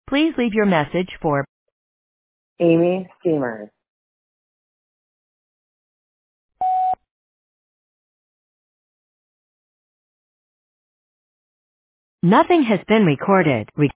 Please leave your message for Amy Steamers. Nothing has been recorded.